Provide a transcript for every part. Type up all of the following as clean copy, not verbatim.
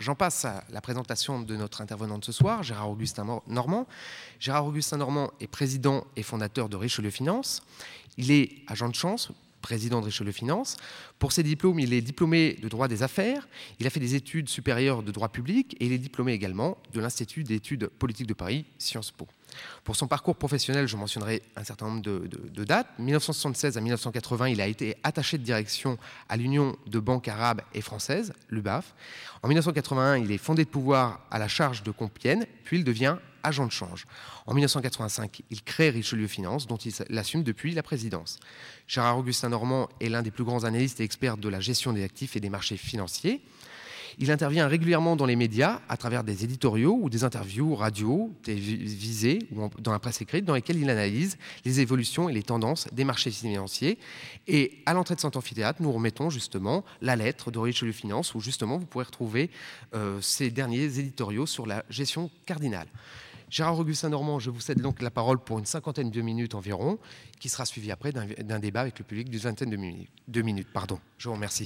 j'en passe à la présentation de notre intervenant de ce soir, Gérard-Augustin Normand. Gérard-Augustin Normand est président et fondateur de Richelieu Finance. Il est agent de change, président de Richelieu Finance. Pour ses diplômes, il est diplômé de droit des affaires, il a fait des études supérieures de droit public et il est diplômé également de l'Institut d'études politiques de Paris, Sciences Po. Pour son parcours professionnel, je mentionnerai un certain nombre de dates. 1976 à 1980, il a été attaché de direction à l'Union de banques arabes et françaises, l'UBAF. En 1981, il est fondé de pouvoir à la charge de Compiègne, puis il devient agent de change. En 1985, il crée Richelieu Finance, dont il l'assume depuis la présidence. Gérard-Augustin Normand est l'un des plus grands analystes et experts de la gestion des actifs et des marchés financiers. Il intervient régulièrement dans les médias à travers des éditoriaux ou des interviews radio, télévisées ou dans la presse écrite dans lesquelles il analyse les évolutions et les tendances des marchés financiers. Et à l'entrée de cet amphithéâtre, nous remettons justement la lettre de Richelieu Finance où justement vous pourrez retrouver ces derniers éditoriaux sur la gestion cardinale. Gérard-Augustin Normand, je vous cède donc la parole pour une cinquantaine de minutes environ, qui sera suivi après d'un débat avec le public d'une vingtaine de minutes. Je vous remercie.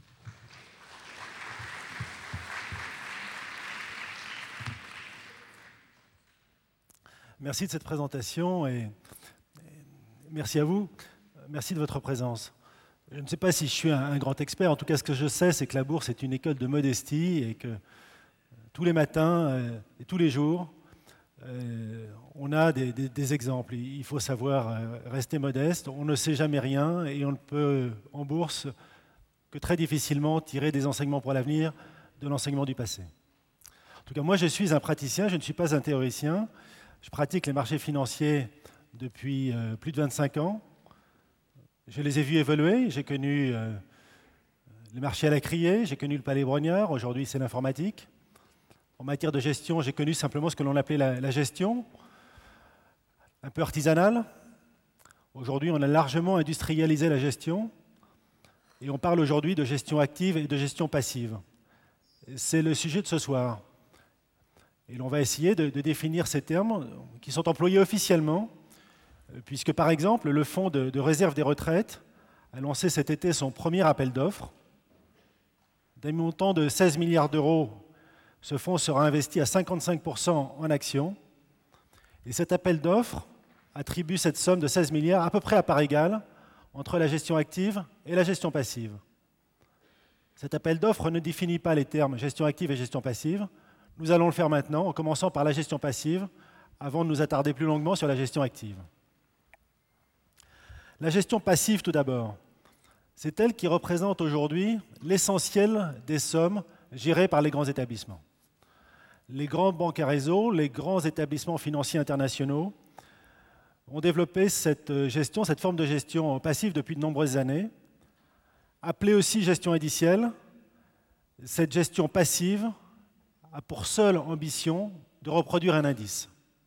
Merci de cette présentation et merci à vous. Merci de votre présence. Je ne sais pas si je suis un grand expert. En tout cas, ce que je sais, c'est que la bourse est une école de modestie et que tous les matins et tous les jours, on a des exemples. Il faut savoir rester modeste. On ne sait jamais rien et on ne peut, en bourse, que très difficilement tirer des enseignements pour l'avenir de l'enseignement du passé. En tout cas, moi, je suis un praticien, je ne suis pas un théoricien. Je pratique les marchés financiers depuis plus de 25 ans. Je les ai vus évoluer. J'ai connu les marchés à la criée, j'ai connu le palais Brognard, aujourd'hui c'est l'informatique. En matière de gestion, j'ai connu simplement ce que l'on appelait la gestion, un peu artisanale. Aujourd'hui, on a largement industrialisé la gestion et on parle aujourd'hui de gestion active et de gestion passive. C'est le sujet de ce soir. Et l'on va essayer de définir ces termes qui sont employés officiellement, puisque par exemple, le Fonds de réserve des retraites a lancé cet été son premier appel d'offres. D'un montant de 16 milliards d'euros, ce fonds sera investi à 55% en actions. Et cet appel d'offres attribue cette somme de 16 milliards à peu près à part égale entre la gestion active et la gestion passive. Cet appel d'offres ne définit pas les termes gestion active et gestion passive. Nous allons le faire maintenant, en commençant par la gestion passive, avant de nous attarder plus longuement sur la gestion active. La gestion passive, tout d'abord, c'est elle qui représente aujourd'hui l'essentiel des sommes gérées par les grands établissements. Les grandes banques à réseau, les grands établissements financiers internationaux ont développé cette gestion, cette forme de gestion passive depuis de nombreuses années, appelée aussi gestion indicielle. Cette gestion passive a pour seule ambition de reproduire un indice.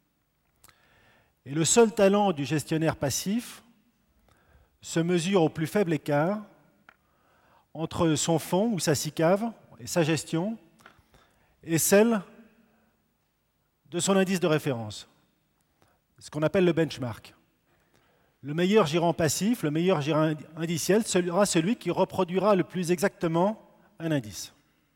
Et le seul talent du gestionnaire passif se mesure au plus faible écart entre son fonds ou sa SICAV et sa gestion et celle de son indice de référence, ce qu'on appelle le benchmark. Le meilleur gérant passif, le meilleur gérant indiciel sera celui qui reproduira le plus exactement un indice.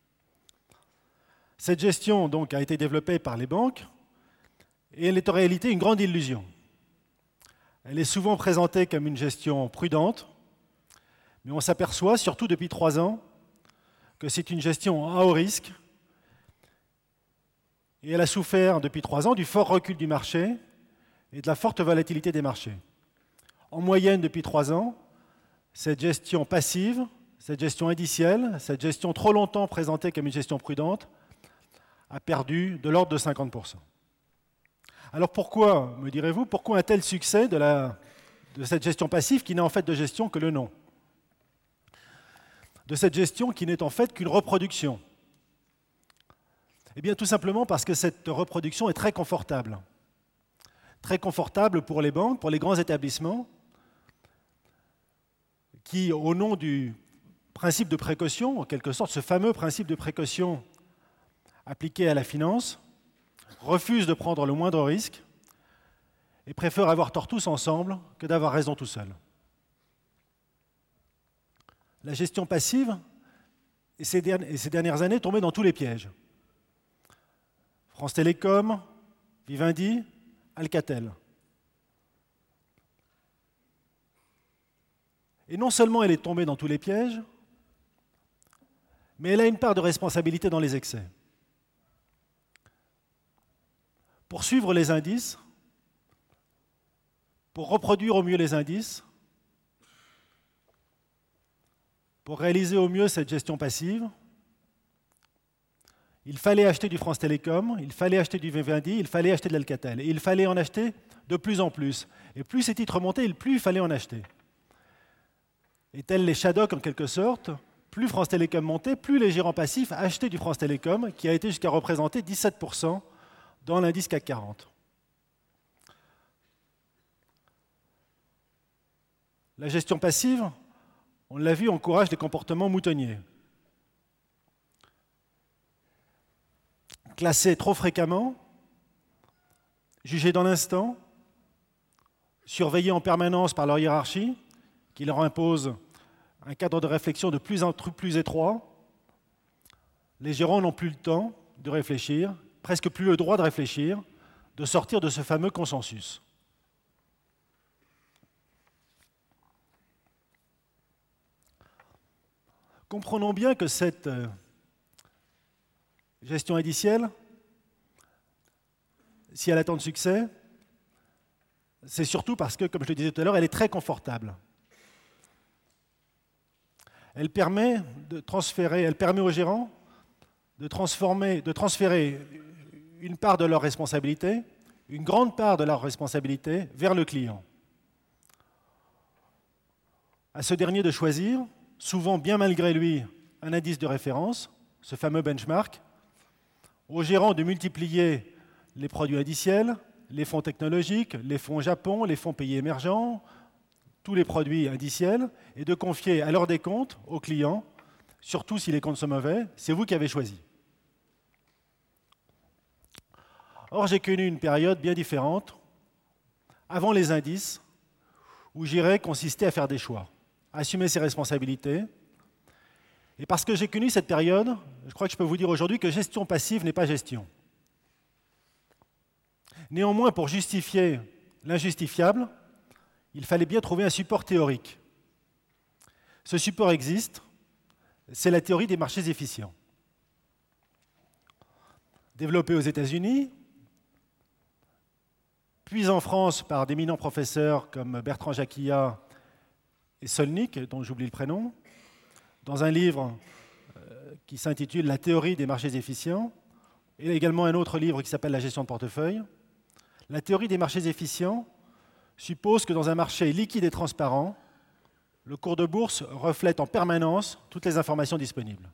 Cette gestion donc, a été développée par les banques et elle est en réalité une grande illusion. Elle est souvent présentée comme une gestion prudente, mais on s'aperçoit, surtout depuis 3 ans, que c'est une gestion à haut risque et elle a souffert depuis 3 ans du fort recul du marché et de la forte volatilité des marchés. En moyenne, depuis 3 ans, cette gestion passive, cette gestion indicielle, cette gestion trop longtemps présentée comme une gestion prudente, a perdu de l'ordre de 50%. Alors pourquoi, me direz-vous, pourquoi un tel succès de cette gestion passive qui n'a en fait de gestion que le nom? De cette gestion qui n'est en fait qu'une reproduction? Eh bien tout simplement parce que cette reproduction est très confortable. Très confortable pour les banques, pour les grands établissements, qui, au nom du principe de précaution, en quelque sorte ce fameux principe de précaution appliqué à la finance, refusent de prendre le moindre risque et préfèrent avoir tort tous ensemble que d'avoir raison tout seul. La gestion passive et ces dernières années tombé dans tous les pièges. France Télécom, Vivendi, Alcatel. Et non seulement elle est tombée dans tous les pièges, mais elle a une part de responsabilité dans les excès. Pour suivre les indices, pour reproduire au mieux les indices, pour réaliser au mieux cette gestion passive, il fallait acheter du France Télécom, il fallait acheter du Vivendi, il fallait acheter de l'Alcatel. Et il fallait en acheter de plus en plus. Et plus ces titres montaient, plus il fallait en acheter. Et tels les Shadocks en quelque sorte, plus France Télécom montait, plus les gérants passifs achetaient du France Télécom, qui a été jusqu'à représenter 17% dans l'indice CAC 40. La gestion passive, on l'a vu, encourage des comportements moutonniers. Classés trop fréquemment, jugés dans l'instant, surveillés en permanence par leur hiérarchie, qui leur impose un cadre de réflexion de plus en plus étroit, les gérants n'ont plus le temps de réfléchir, presque plus le droit de réfléchir, de sortir de ce fameux consensus. Comprenons bien que cette gestion indicielle, si elle a tant de succès, c'est surtout parce que, comme je le disais tout à l'heure, elle est très confortable. Elle permet aux gérants de transférer une part de leur responsabilité, une grande part de leur responsabilité, vers le client. À ce dernier de choisir, souvent bien malgré lui, un indice de référence, ce fameux benchmark, aux gérants de multiplier les produits indiciels, les fonds technologiques, les fonds Japon, les fonds pays émergents, tous les produits indiciels, et de confier à leur décompte aux clients, surtout si les comptes sont mauvais, c'est vous qui avez choisi. Or, j'ai connu une période bien différente, avant les indices, où gérer consistait à faire des choix, à assumer ses responsabilités. Et parce que j'ai connu cette période, je crois que je peux vous dire aujourd'hui que gestion passive n'est pas gestion. Néanmoins, pour justifier l'injustifiable, il fallait bien trouver un support théorique. Ce support existe, c'est la théorie des marchés efficients. Développée aux États-Unis, puis en France par d'éminents professeurs comme Bertrand Jacquillat et Solnik, dont j'oublie le prénom, dans un livre qui s'intitule « La théorie des marchés efficients », et également un autre livre qui s'appelle « La gestion de portefeuille ». La théorie des marchés efficients suppose que dans un marché liquide et transparent, le cours de bourse reflète en permanence toutes les informations disponibles.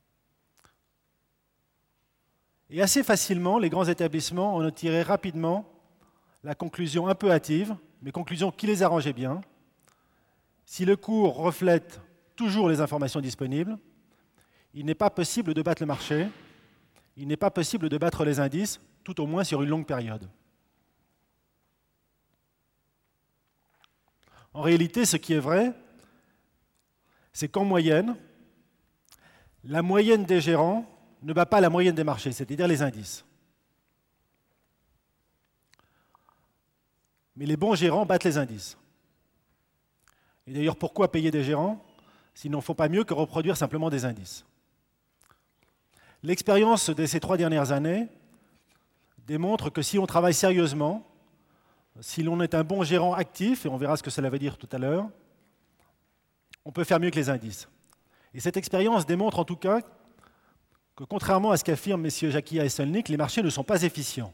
Et assez facilement, les grands établissements en ont tiré rapidement la conclusion un peu hâtive, mais conclusion qui les arrangeait bien. Si le cours reflète toujours les informations disponibles, il n'est pas possible de battre le marché, il n'est pas possible de battre les indices, tout au moins sur une longue période. En réalité, ce qui est vrai, c'est qu'en moyenne, la moyenne des gérants ne bat pas la moyenne des marchés, c'est-à-dire les indices. Mais les bons gérants battent les indices. Et d'ailleurs, pourquoi payer des gérants s'ils n'en font pas mieux que reproduire simplement des indices? L'expérience de ces 3 dernières années démontre que si on travaille sérieusement, si l'on est un bon gérant actif, et on verra ce que cela veut dire tout à l'heure, on peut faire mieux que les indices. Et cette expérience démontre en tout cas que, contrairement à ce qu'affirment messieurs Jacquillat et Solnik, les marchés ne sont pas efficients.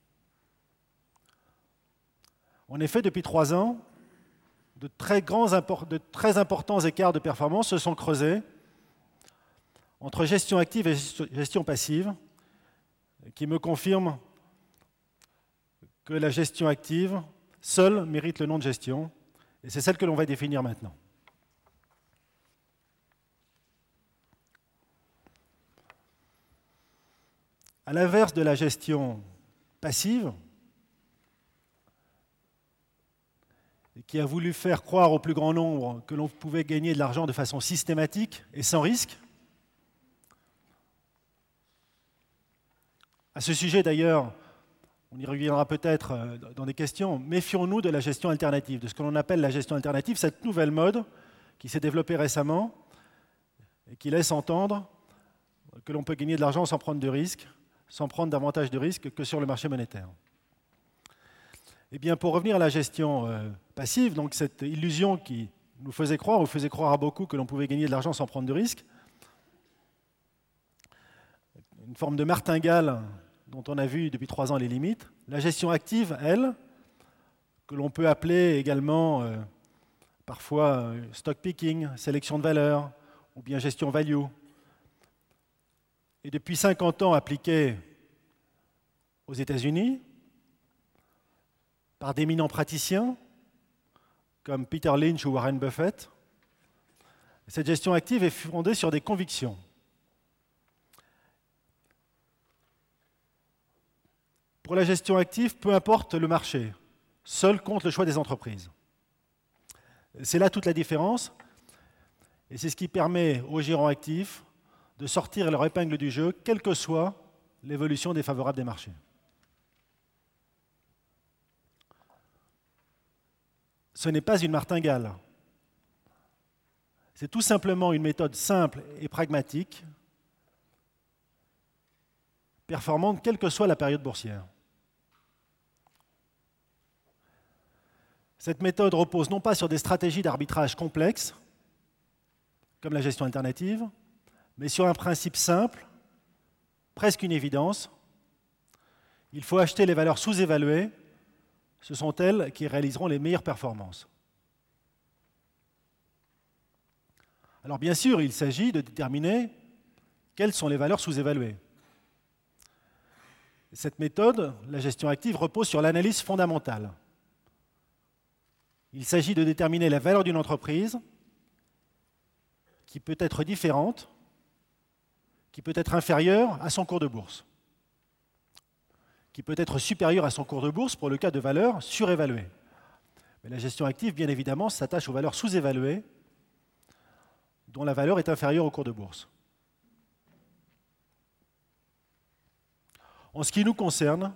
En effet, depuis 3 ans, de très importants écarts de performance se sont creusés entre gestion active et gestion passive, qui me confirment que la gestion active seule mérite le nom de gestion, et c'est celle que l'on va définir maintenant. À l'inverse de la gestion passive, qui a voulu faire croire au plus grand nombre que l'on pouvait gagner de l'argent de façon systématique et sans risque, À ce sujet, d'ailleurs, on y reviendra peut-être dans des questions, méfions-nous de la gestion alternative, de ce que l'on appelle la gestion alternative, cette nouvelle mode qui s'est développée récemment et qui laisse entendre que l'on peut gagner de l'argent sans prendre de risques, sans prendre davantage de risques que sur le marché monétaire. Eh bien, pour revenir à la gestion passive, donc cette illusion qui nous faisait croire, ou faisait croire à beaucoup que l'on pouvait gagner de l'argent sans prendre de risques, une forme de martingale dont on a vu depuis 3 ans les limites. La gestion active, elle, que l'on peut appeler également parfois stock picking, sélection de valeurs, ou bien gestion value, est depuis 50 ans appliquée aux États-Unis par d'éminents praticiens comme Peter Lynch ou Warren Buffett. Cette gestion active est fondée sur des convictions. Pour la gestion active, peu importe le marché, seul compte le choix des entreprises. C'est là toute la différence, et c'est ce qui permet aux gérants actifs de sortir leur épingle du jeu, quelle que soit l'évolution défavorable des marchés. Ce n'est pas une martingale. C'est tout simplement une méthode simple et pragmatique, performante quelle que soit la période boursière. Cette méthode repose non pas sur des stratégies d'arbitrage complexes, comme la gestion alternative, mais sur un principe simple, presque une évidence. Il faut acheter les valeurs sous-évaluées, ce sont elles qui réaliseront les meilleures performances. Alors bien sûr, il s'agit de déterminer quelles sont les valeurs sous-évaluées. Cette méthode, la gestion active, repose sur l'analyse fondamentale. Il s'agit de déterminer la valeur d'une entreprise qui peut être différente, qui peut être inférieure à son cours de bourse, qui peut être supérieure à son cours de bourse pour le cas de valeurs surévaluées. Mais la gestion active, bien évidemment, s'attache aux valeurs sous-évaluées dont la valeur est inférieure au cours de bourse. En ce qui nous concerne,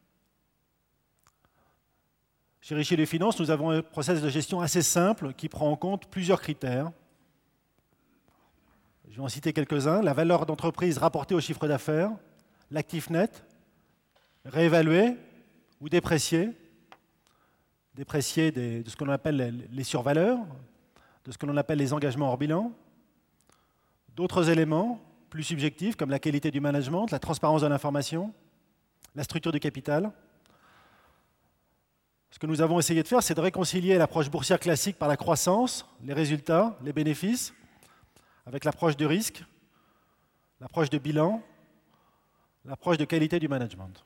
chez Richelieu Finance, nous avons un process de gestion assez simple qui prend en compte plusieurs critères. Je vais en citer quelques-uns. La valeur d'entreprise rapportée au chiffre d'affaires, l'actif net, réévalué ou déprécié de ce que l'on appelle les survaleurs, de ce que l'on appelle les engagements hors bilan, d'autres éléments plus subjectifs comme la qualité du management, la transparence de l'information, la structure du capital. Ce que nous avons essayé de faire, c'est de réconcilier l'approche boursière classique par la croissance, les résultats, les bénéfices, avec l'approche de risque, l'approche de bilan, l'approche de qualité du management.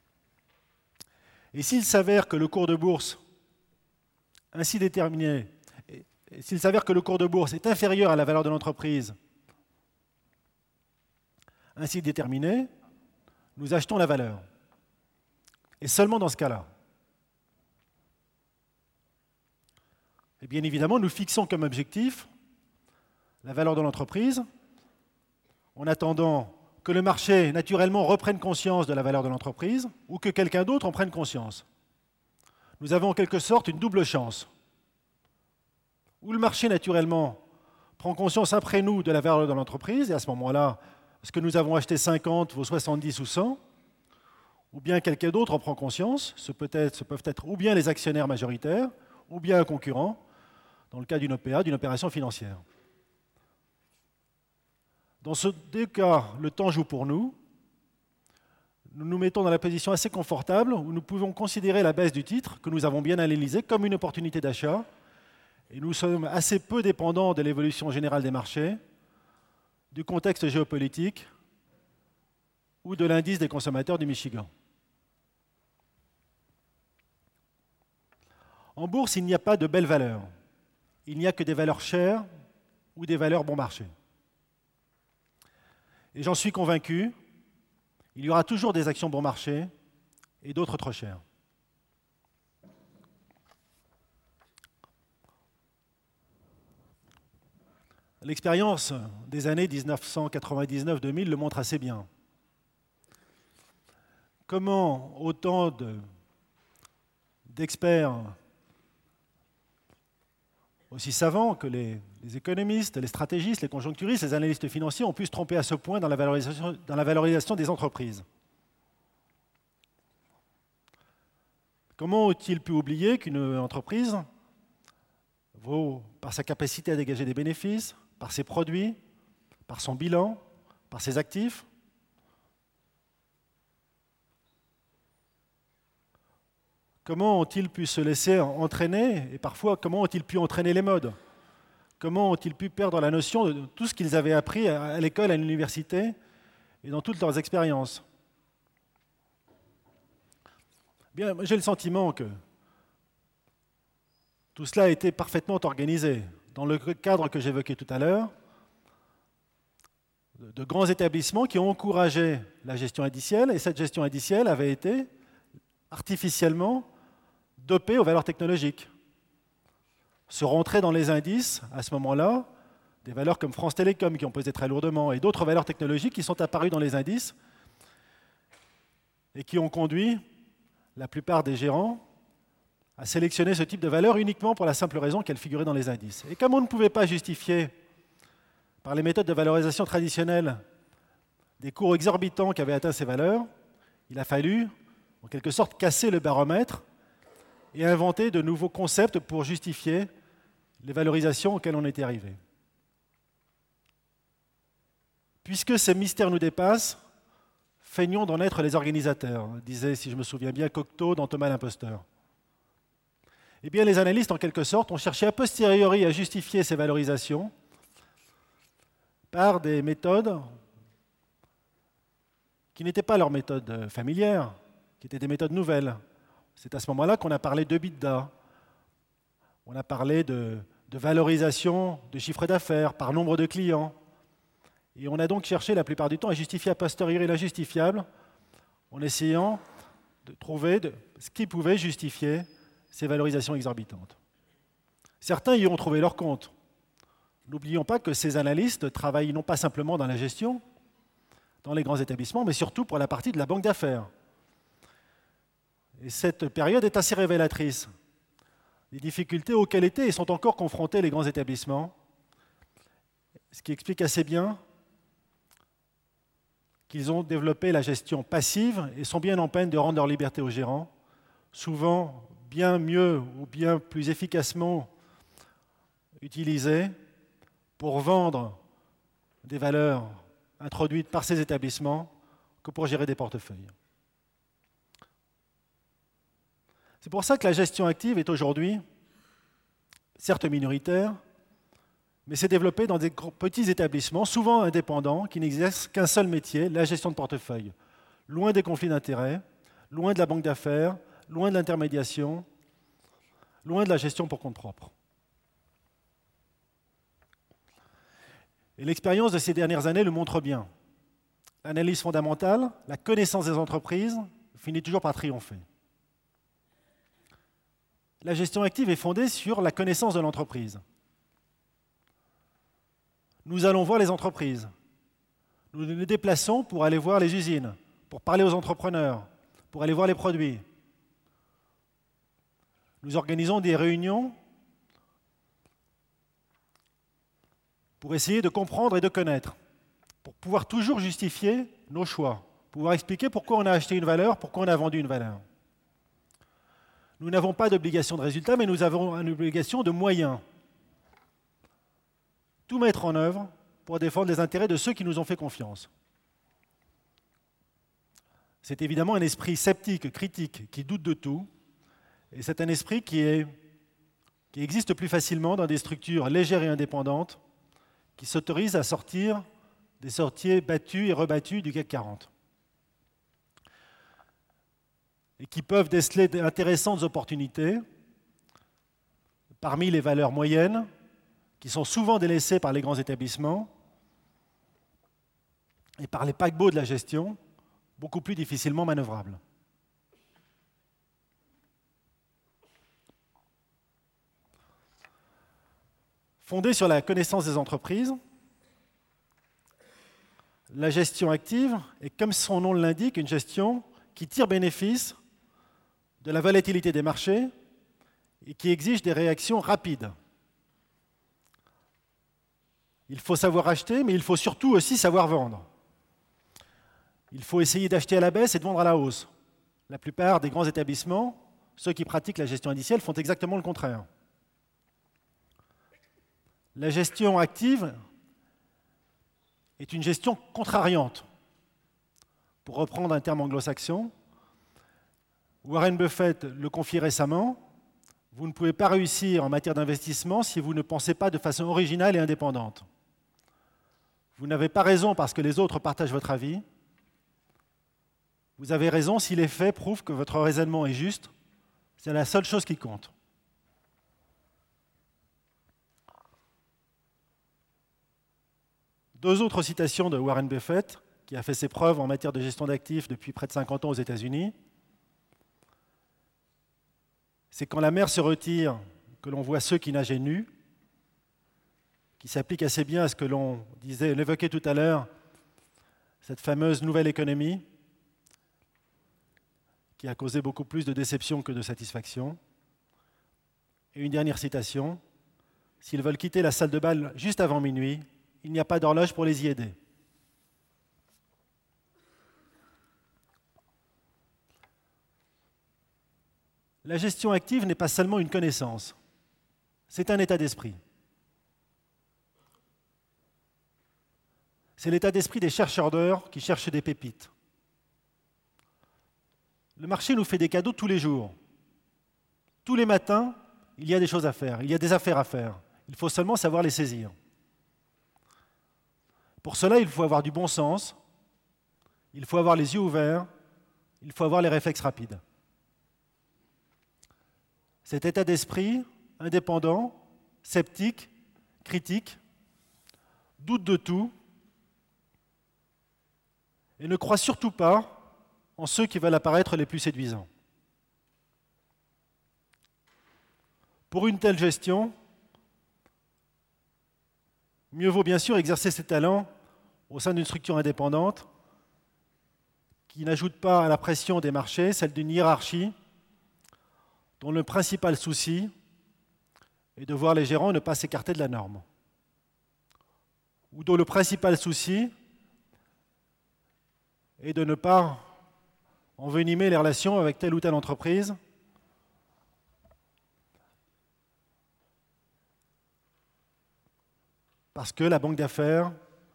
Et s'il s'avère que le cours de bourse ainsi déterminé, et s'il s'avère que le cours de bourse est inférieur à la valeur de l'entreprise ainsi déterminée, nous achetons la valeur. Et seulement dans ce cas-là. Et bien évidemment, nous fixons comme objectif la valeur de l'entreprise en attendant que le marché naturellement reprenne conscience de la valeur de l'entreprise ou que quelqu'un d'autre en prenne conscience. Nous avons en quelque sorte une double chance. Ou le marché naturellement prend conscience après nous de la valeur de l'entreprise et à ce moment-là, ce que nous avons acheté 50 vaut 70 ou 100, ou bien quelqu'un d'autre en prend conscience, ce peuvent être ou bien les actionnaires majoritaires, ou bien un concurrent, dans le cas d'une OPA, d'une opération financière. Dans ces deux cas, le temps joue pour nous. Nous nous mettons dans la position assez confortable où nous pouvons considérer la baisse du titre, que nous avons bien analysée, comme une opportunité d'achat. Et nous sommes assez peu dépendants de l'évolution générale des marchés, du contexte géopolitique ou de l'indice des consommateurs du Michigan. En bourse, il n'y a pas de belles valeurs. Il n'y a que des valeurs chères ou des valeurs bon marché. Et j'en suis convaincu, il y aura toujours des actions bon marché et d'autres trop chères. L'expérience des années 1999-2000 le montre assez bien. comment autant d'experts aussi savants que les économistes, les stratégistes, les conjoncturistes, les analystes financiers ont pu se tromper à ce point dans la valorisation des entreprises. Comment ont-ils pu oublier qu'une entreprise vaut, par sa capacité à dégager des bénéfices, par ses produits, par son bilan, par ses actifs? Comment ont-ils pu se laisser entraîner, et parfois comment ont-ils pu entraîner les modes? Comment ont-ils pu perdre la notion de tout ce qu'ils avaient appris à l'école, à l'université et dans toutes leurs expériences? Bien, j'ai le sentiment que tout cela a été parfaitement organisé. Dans le cadre que j'évoquais tout à l'heure, de grands établissements qui ont encouragé la gestion indicielle, et cette gestion indicielle avait été artificiellement dopée aux valeurs technologiques. Se rentrer dans les indices, à ce moment-là, des valeurs comme France Télécom qui ont pesé très lourdement, et d'autres valeurs technologiques qui sont apparues dans les indices et qui ont conduit la plupart des gérants à sélectionner ce type de valeurs uniquement pour la simple raison qu'elles figuraient dans les indices. Et comme on ne pouvait pas justifier par les méthodes de valorisation traditionnelles des cours exorbitants qui avaient atteint ces valeurs, il a fallu, en quelque sorte, casser le baromètre et inventer de nouveaux concepts pour justifier les valorisations auxquelles on était arrivé. Puisque ces mystères nous dépassent, feignons d'en être les organisateurs, disait, si je me souviens bien, Cocteau dans Thomas l'imposteur. Eh bien, les analystes, en quelque sorte, ont cherché a posteriori à justifier ces valorisations par des méthodes qui n'étaient pas leurs méthodes familières, qui étaient des méthodes nouvelles. C'est à ce moment-là qu'on a parlé d'EBITDA, on a parlé de valorisation de chiffre d'affaires par nombre de clients. Et on a donc cherché la plupart du temps à justifier a posteriori l'injustifiable en essayant de trouver ce qui pouvait justifier ces valorisations exorbitantes. Certains y ont trouvé leur compte. N'oublions pas que ces analystes travaillent non pas simplement dans la gestion, dans les grands établissements, mais surtout pour la partie de la banque d'affaires. Et cette période est assez révélatrice des difficultés auxquelles étaient et sont encore confrontés les grands établissements, ce qui explique assez bien qu'ils ont développé la gestion passive et sont bien en peine de rendre leur liberté aux gérants, souvent bien mieux ou bien plus efficacement utilisée pour vendre des valeurs introduites par ces établissements que pour gérer des portefeuilles. C'est pour ça que la gestion active est aujourd'hui, certes minoritaire, mais s'est développée dans des petits établissements, souvent indépendants, qui n'exercent qu'un seul métier, la gestion de portefeuille. Loin des conflits d'intérêts, loin de la banque d'affaires, loin de l'intermédiation, loin de la gestion pour compte propre. Et l'expérience de ces dernières années le montre bien. L'analyse fondamentale, la connaissance des entreprises, finit toujours par triompher. La gestion active est fondée sur la connaissance de l'entreprise. Nous allons voir les entreprises. Nous nous déplaçons pour aller voir les usines, pour parler aux entrepreneurs, pour aller voir les produits. Nous organisons des réunions pour essayer de comprendre et de connaître, pour pouvoir toujours justifier nos choix, pouvoir expliquer pourquoi on a acheté une valeur, pourquoi on a vendu une valeur. Nous n'avons pas d'obligation de résultat, mais nous avons une obligation de moyens. Tout mettre en œuvre pour défendre les intérêts de ceux qui nous ont fait confiance. C'est évidemment un esprit sceptique, critique, qui doute de tout, et c'est un esprit qui existe plus facilement dans des structures légères et indépendantes, qui s'autorisent à sortir des sentiers battus et rebattus du CAC 40. Et qui peuvent déceler d'intéressantes opportunités parmi les valeurs moyennes, qui sont souvent délaissées par les grands établissements et par les paquebots de la gestion, beaucoup plus difficilement manœuvrables. Fondée sur la connaissance des entreprises, la gestion active est, comme son nom l'indique, une gestion qui tire bénéfice de la volatilité des marchés et qui exige des réactions rapides. Il faut savoir acheter, mais il faut surtout aussi savoir vendre. Il faut essayer d'acheter à la baisse et de vendre à la hausse. La plupart des grands établissements, ceux qui pratiquent la gestion indicielle, font exactement le contraire. La gestion active est une gestion contrariante. Pour reprendre un terme anglo-saxon, Warren Buffett le confie récemment, vous ne pouvez pas réussir en matière d'investissement si vous ne pensez pas de façon originale et indépendante. Vous n'avez pas raison parce que les autres partagent votre avis. Vous avez raison si les faits prouvent que votre raisonnement est juste. C'est la seule chose qui compte. Deux autres citations de Warren Buffett, qui a fait ses preuves en matière de gestion d'actifs depuis près de 50 ans aux États-Unis. C'est quand la mer se retire que l'on voit ceux qui nageaient nus, qui s'applique assez bien à ce que l'on évoquait tout à l'heure, cette fameuse nouvelle économie, qui a causé beaucoup plus de déception que de satisfaction. Et une dernière citation, s'ils veulent quitter la salle de bal juste avant minuit, il n'y a pas d'horloge pour les y aider. La gestion active n'est pas seulement une connaissance, c'est un état d'esprit. C'est l'état d'esprit des chercheurs d'or qui cherchent des pépites. Le marché nous fait des cadeaux tous les jours. Tous les matins, il y a des choses à faire, il y a des affaires à faire. Il faut seulement savoir les saisir. Pour cela, il faut avoir du bon sens, il faut avoir les yeux ouverts, il faut avoir les réflexes rapides. Cet état d'esprit, indépendant, sceptique, critique, doute de tout et ne croit surtout pas en ceux qui veulent apparaître les plus séduisants. Pour une telle gestion, mieux vaut bien sûr exercer ses talents au sein d'une structure indépendante qui n'ajoute pas à la pression des marchés celle d'une hiérarchie dont le principal souci est de voir les gérants ne pas s'écarter de la norme, ou dont le principal souci est de ne pas envenimer les relations avec telle ou telle entreprise parce que la banque d'affaires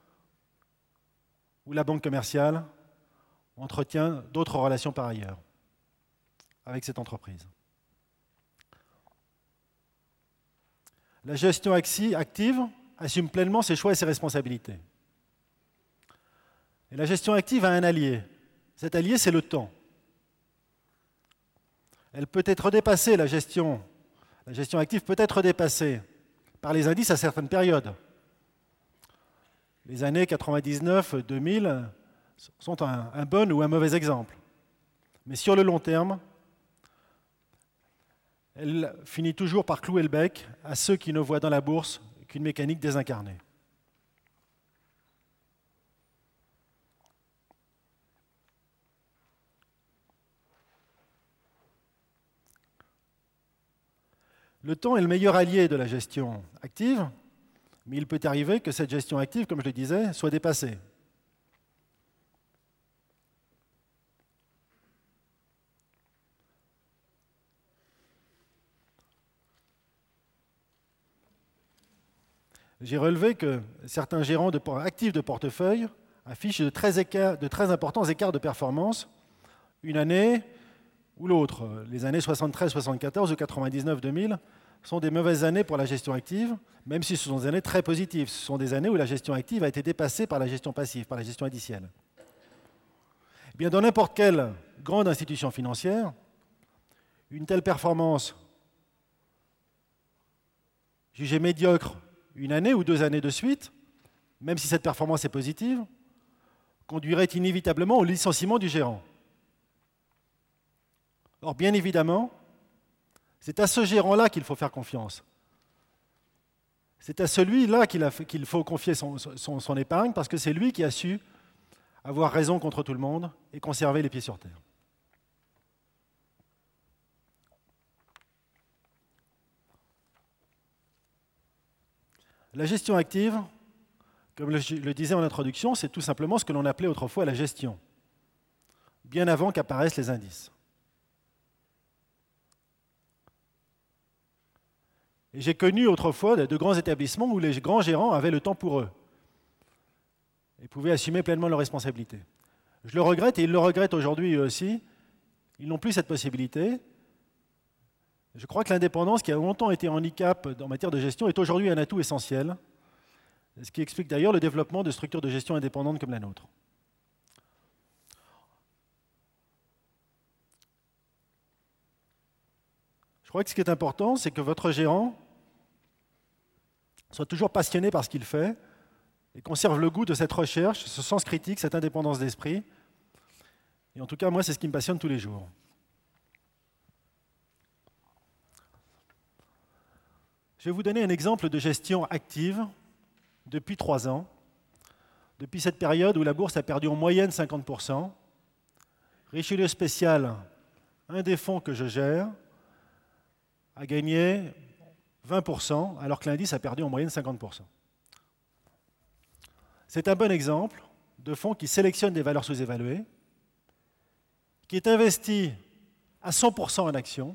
ou la banque commerciale entretient d'autres relations par ailleurs avec cette entreprise. La gestion active assume pleinement ses choix et ses responsabilités. Et la gestion active a un allié. Cet allié, c'est le temps. Elle peut être dépassée, la gestion active peut être dépassée par les indices à certaines périodes. Les années 99-2000 sont un bon ou un mauvais exemple. Mais sur le long terme, elle finit toujours par clouer le bec à ceux qui ne voient dans la bourse qu'une mécanique désincarnée. Le temps est le meilleur allié de la gestion active, mais il peut arriver que cette gestion active, comme je le disais, soit dépassée. J'ai relevé que certains gérants actifs de portefeuille affichent de très importants écarts de performance une année ou l'autre. Les années 73-74 ou 99-2000 sont des mauvaises années pour la gestion active, même si ce sont des années très positives. Ce sont des années où la gestion active a été dépassée par la gestion passive, par la gestion indicielle. Eh bien, dans n'importe quelle grande institution financière, une telle performance jugée médiocre une année ou 2 années de suite, même si cette performance est positive, conduirait inévitablement au licenciement du gérant. Or, bien évidemment, c'est à ce gérant-là qu'il faut faire confiance. C'est à celui-là qu'il faut confier son épargne, parce que c'est lui qui a su avoir raison contre tout le monde et conserver les pieds sur terre. La gestion active, comme le disais en introduction, c'est tout simplement ce que l'on appelait autrefois la gestion, bien avant qu'apparaissent les indices. Et j'ai connu autrefois de grands établissements où les grands gérants avaient le temps pour eux et pouvaient assumer pleinement leurs responsabilités. Je le regrette et ils le regrettent aujourd'hui eux aussi. Ils n'ont plus cette possibilité. Je crois que l'indépendance, qui a longtemps été un handicap en matière de gestion, est aujourd'hui un atout essentiel, ce qui explique d'ailleurs le développement de structures de gestion indépendantes comme la nôtre. Je crois que ce qui est important, c'est que votre gérant soit toujours passionné par ce qu'il fait et conserve le goût de cette recherche, ce sens critique, cette indépendance d'esprit. Et en tout cas, moi, c'est ce qui me passionne tous les jours. Je vais vous donner un exemple de gestion active depuis 3 ans, depuis cette période où la bourse a perdu en moyenne 50%. Richelieu Spécial, un des fonds que je gère, a gagné 20%, alors que l'indice a perdu en moyenne 50%. C'est un bon exemple de fonds qui sélectionne des valeurs sous-évaluées, qui est investi à 100% en actions.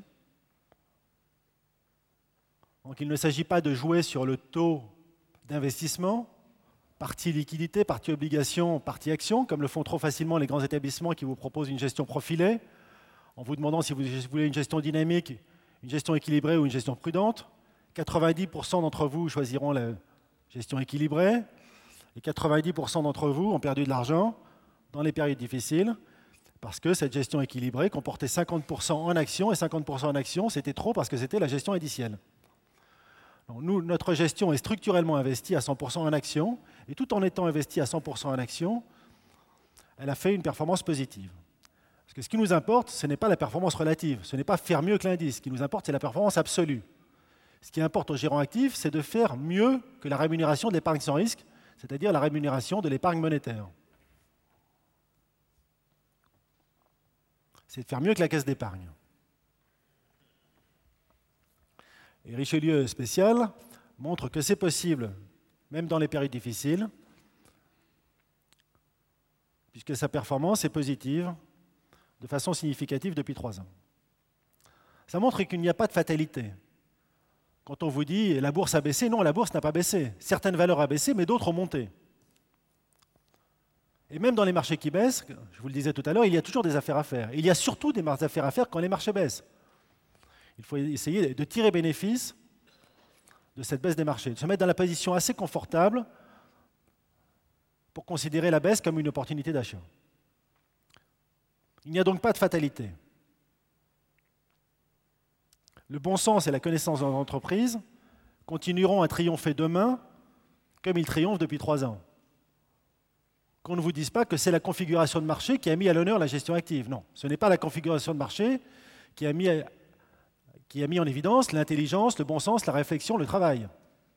Donc il ne s'agit pas de jouer sur le taux d'investissement, partie liquidité, partie obligation, partie action, comme le font trop facilement les grands établissements qui vous proposent une gestion profilée, en vous demandant si vous voulez une gestion dynamique, une gestion équilibrée ou une gestion prudente. 90% d'entre vous choisiront la gestion équilibrée et 90% d'entre vous ont perdu de l'argent dans les périodes difficiles parce que cette gestion équilibrée comportait 50% en actions et 50% en actions, c'était trop parce que c'était la gestion indicielle. Donc nous, notre gestion est structurellement investie à 100% en actions et tout en étant investie à 100% en actions, elle a fait une performance positive. Parce que ce qui nous importe, ce n'est pas la performance relative, ce n'est pas faire mieux que l'indice. Ce qui nous importe, c'est la performance absolue. Ce qui importe aux gérants actifs, c'est de faire mieux que la rémunération de l'épargne sans risque, c'est-à-dire la rémunération de l'épargne monétaire. C'est de faire mieux que la caisse d'épargne. Et Richelieu Spécial montre que c'est possible, même dans les périodes difficiles, puisque sa performance est positive de façon significative depuis 3 ans. Ça montre qu'il n'y a pas de fatalité. Quand on vous dit « la bourse a baissé », non, la bourse n'a pas baissé. Certaines valeurs ont baissé, mais d'autres ont monté. Et même dans les marchés qui baissent, je vous le disais tout à l'heure, il y a toujours des affaires à faire. Il y a surtout des affaires à faire quand les marchés baissent. Il faut essayer de tirer bénéfice de cette baisse des marchés, de se mettre dans la position assez confortable pour considérer la baisse comme une opportunité d'achat. Il n'y a donc pas de fatalité. Le bon sens et la connaissance dans l'entreprise continueront à triompher demain comme ils triomphent depuis 3 ans. Qu'on ne vous dise pas que c'est la configuration de marché qui a mis à l'honneur la gestion active. Non, ce n'est pas la configuration de marché qui a mis en évidence l'intelligence, le bon sens, la réflexion, le travail.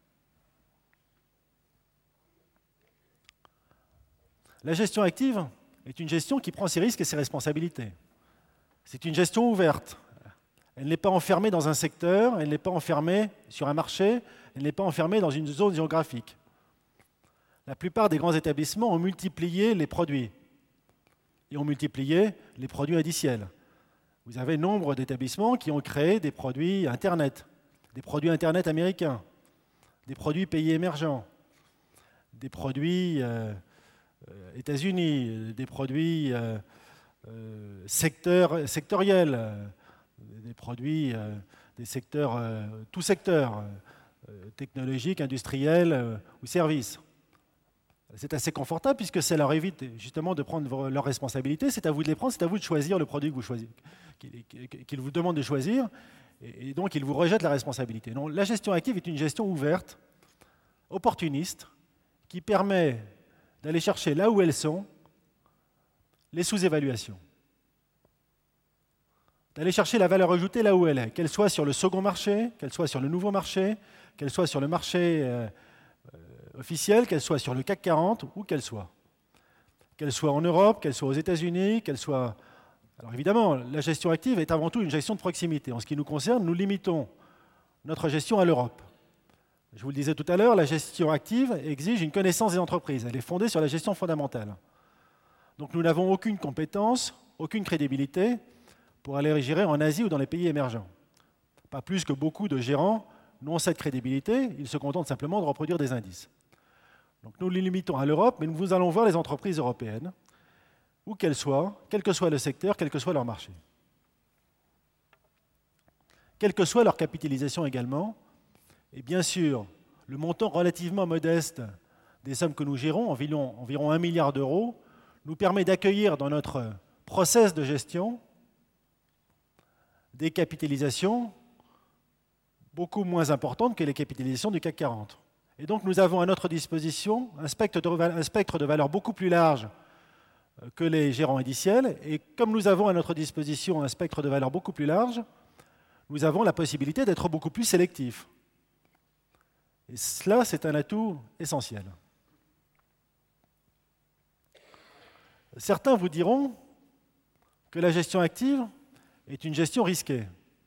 La gestion active est une gestion qui prend ses risques et ses responsabilités. C'est une gestion ouverte. Elle n'est pas enfermée dans un secteur, elle n'est pas enfermée sur un marché, elle n'est pas enfermée dans une zone géographique. La plupart des grands établissements ont multiplié les produits et ont multiplié les produits indiciels. Vous avez nombre d'établissements qui ont créé des produits Internet américains, des produits pays émergents, des produits États-Unis, des produits sectoriels, des produits des secteurs, tout secteur, technologique, industriel ou services. C'est assez confortable puisque ça leur évite justement de prendre leurs responsabilités. C'est à vous de les prendre, c'est à vous de choisir le produit que vous choisissez, qu'ils vous demandent de choisir, et donc ils vous rejettent la responsabilité. Donc, la gestion active est une gestion ouverte, opportuniste, qui permet d'aller chercher là où elles sont les sous-évaluations, d'aller chercher la valeur ajoutée là où elle est, qu'elle soit sur le second marché, qu'elle soit sur le nouveau marché, qu'elle soit sur le marché officielle, qu'elle soit sur le CAC 40, où qu'elle soit en Europe, qu'elle soit aux États-Unis, qu'elle soit... Alors évidemment, la gestion active est avant tout une gestion de proximité. En ce qui nous concerne, nous limitons notre gestion à l'Europe. Je vous le disais tout à l'heure, la gestion active exige une connaissance des entreprises. Elle est fondée sur la gestion fondamentale. Donc nous n'avons aucune compétence, aucune crédibilité pour aller gérer en Asie ou dans les pays émergents. Pas plus que beaucoup de gérants n'ont cette crédibilité, ils se contentent simplement de reproduire des indices. Donc nous les limitons à l'Europe, mais nous allons voir les entreprises européennes, où qu'elles soient, quel que soit le secteur, quel que soit leur marché. Quelle que soit leur capitalisation également, et bien sûr, le montant relativement modeste des sommes que nous gérons, environ 1 milliard d'euros, nous permet d'accueillir dans notre process de gestion des capitalisations beaucoup moins importantes que les capitalisations du CAC 40. Et donc nous avons à notre disposition un spectre de valeurs beaucoup plus large que les gérants indiciels, et comme nous avons à notre disposition un spectre de valeurs beaucoup plus large, nous avons la possibilité d'être beaucoup plus sélectifs. Et cela, c'est un atout essentiel. Certains vous diront que la gestion active est une gestion risquée.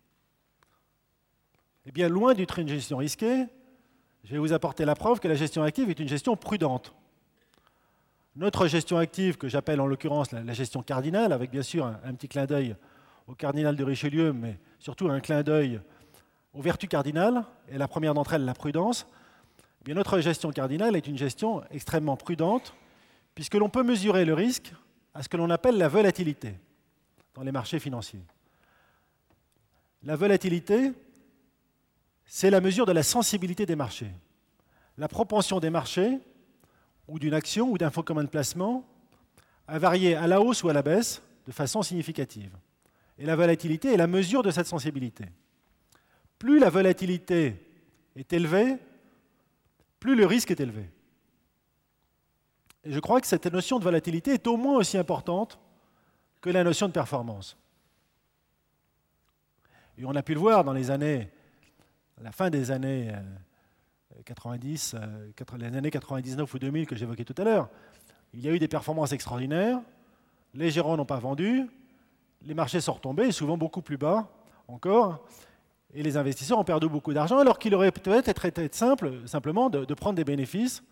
Eh bien, loin d'être une gestion risquée, je vais vous apporter la preuve que la gestion active est une gestion prudente. Notre gestion active, que j'appelle en l'occurrence la gestion cardinale, avec bien sûr un petit clin d'œil au cardinal de Richelieu, mais surtout un clin d'œil aux vertus cardinales, et la première d'entre elles, la prudence, eh bien, notre gestion cardinale est une gestion extrêmement prudente, puisque l'on peut mesurer le risque à ce que l'on appelle la volatilité dans les marchés financiers. La volatilité, c'est la mesure de la sensibilité des marchés. La propension des marchés, ou d'une action ou d'un fonds commun de placement, à varier à la hausse ou à la baisse de façon significative. Et la volatilité est la mesure de cette sensibilité. Plus la volatilité est élevée, plus le risque est élevé. Et je crois que cette notion de volatilité est au moins aussi importante que la notion de performance. Et on a pu le voir dans à la fin des années 90, les années 99 ou 2000 que j'évoquais tout à l'heure. Il y a eu des performances extraordinaires, les gérants n'ont pas vendu, les marchés sont retombés, et souvent beaucoup plus bas encore, et les investisseurs ont perdu beaucoup d'argent, alors qu'il aurait peut-être été simplement de prendre des bénéfices,